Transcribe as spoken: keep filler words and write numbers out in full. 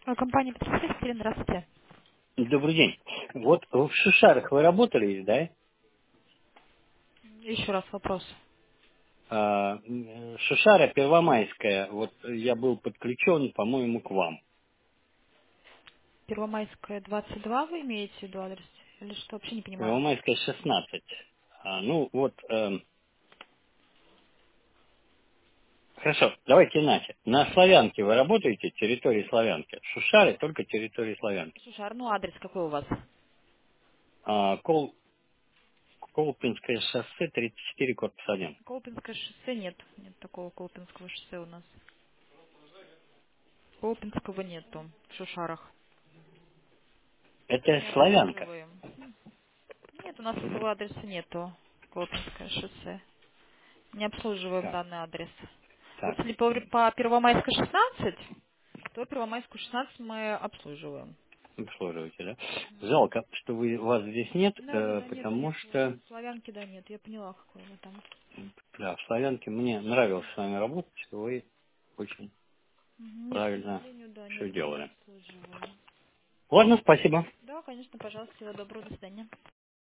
А, Компания «Петросвязь», здравствуйте. Добрый день. Вот в Шишарах вы работали, да? Еще раз вопрос. А, м, Шишара Первомайская. Вот я был подключен, по-моему, к вам. Первомайская, двадцать два, вы имеете в виду адрес? Или что? Вообще не понимаю. Первомайская шестнадцать. А, ну вот, эм, хорошо, давайте иначе. На Славянке вы работаете, территории Славянки? Шишары только территории Славянки. Слушай, а ну адрес какой у вас? А, Кол, Колпинское шоссе, тридцать четыре, корпус один. Колпинское шоссе нет. Нет такого Колпинского шоссе у нас. Колпинского нету в Шушарах. Это Не Славянка. обслуживаем. Нет, у нас этого адреса нету. Колпинское шоссе. Не обслуживаем Так, данный адрес. Вот так. если по, по Первомайской шестнадцать, то Первомайскую шестнадцать мы обслуживаем. Обслуживаете, да? Жалко, что вы, вас здесь нет, Да, да, э, да, нет, потому нет. что Славянки, да, нет. Я поняла, какой вы там. да, в Славянке мне нравилось с вами работать, вы очень Мгм. Нет, к правильно сожалению, да, все нет, мы не делали. обслуживаем. Ладно, спасибо. Да, конечно, пожалуйста, всего доброго, до свидания.